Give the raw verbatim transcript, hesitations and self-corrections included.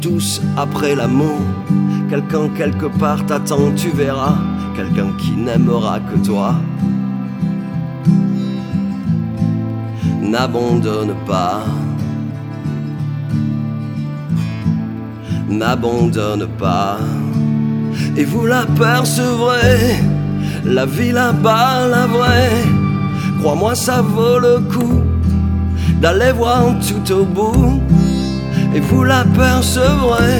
Tous après l'amour, quelqu'un quelque part t'attend, tu verras, quelqu'un qui n'aimera que toi. N'abandonne pas, n'abandonne pas, et vous l'apercevrez, la vie là-bas, la vraie. Crois-moi, ça vaut le coup d'aller voir tout au bout, et vous l'apercevrez,